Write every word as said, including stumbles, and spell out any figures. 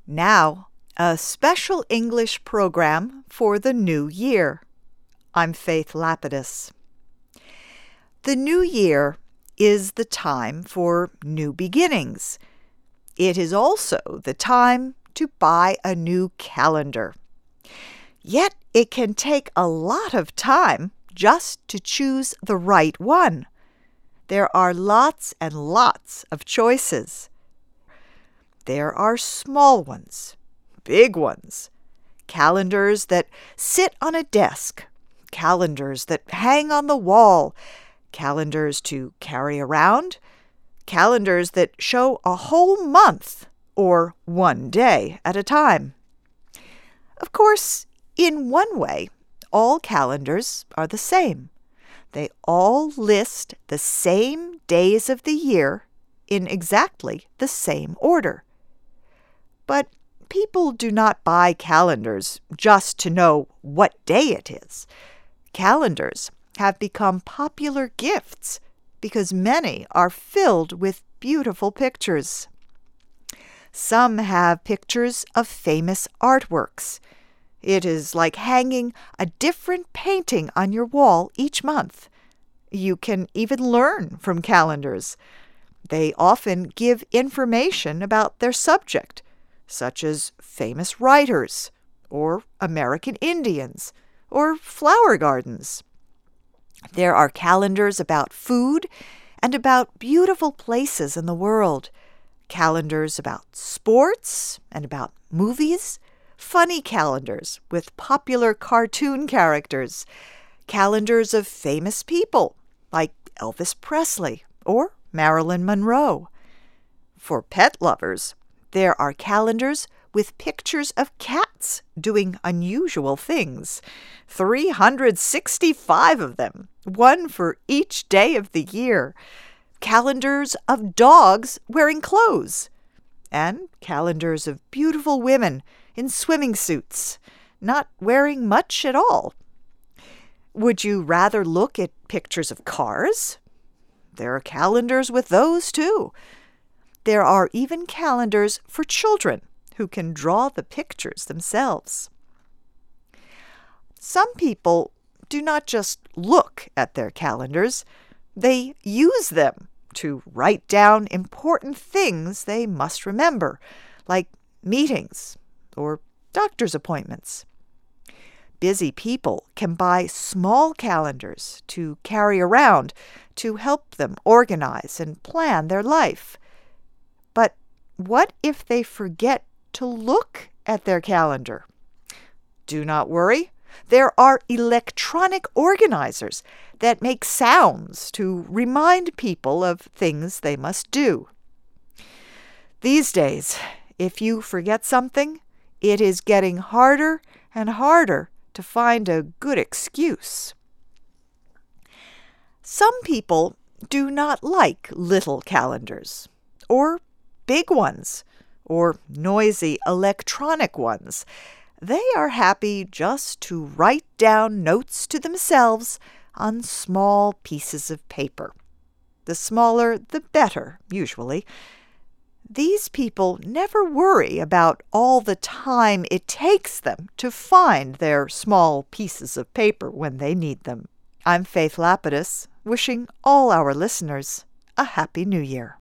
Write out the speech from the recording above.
Now, a special English program for the new year. I'm Faith Lapidus. The new year is the time for new beginnings. It is also the time to buy a new calendar. Yet it can take a lot of time just to choose the right one. There are lots and lots of choices. There are small ones, big ones, calendars that sit on a desk, calendars that hang on the wall, calendars to carry around, calendars that show a whole month or one day at a time. Of course, in one way, all calendars are the same. They all list the same days of the year in exactly the same order. But people do not buy calendars just to know what day it is. Calendars have become popular gifts because many are filled with beautiful pictures. Some have pictures of famous artworks. It is like hanging a different painting on your wall each month. You can even learn from calendars. They often give information about their subject, such as famous writers, or American Indians, or flower gardens. There are calendars about food and about beautiful places in the world, calendars about sports and about movies, funny calendars with popular cartoon characters, calendars of famous people like Elvis Presley or Marilyn Monroe. For pet lovers, there are calendars with pictures of cats doing unusual things, three hundred sixty-five of them, one for each day of the year, calendars of dogs wearing clothes, and calendars of beautiful women in swimming suits, not wearing much at all. Would you rather look at pictures of cars? There are calendars with those too. There are even calendars for children who can draw the pictures themselves. Some people do not just look at their calendars, they use them to write down important things they must remember, like meetings or doctor's appointments. Busy people can buy small calendars to carry around to help them organize and plan their life. But what if they forget to look at their calendar? Do not worry. There are electronic organizers that make sounds to remind people of things they must do. These days, if you forget something, it is getting harder and harder to find a good excuse. Some people do not like little calendars, or big ones, or noisy electronic ones. They are happy just to write down notes to themselves on small pieces of paper. The smaller, the better, usually. These people never worry about all the time it takes them to find their small pieces of paper when they need them. I'm Faith Lapidus, wishing all our listeners a Happy New Year.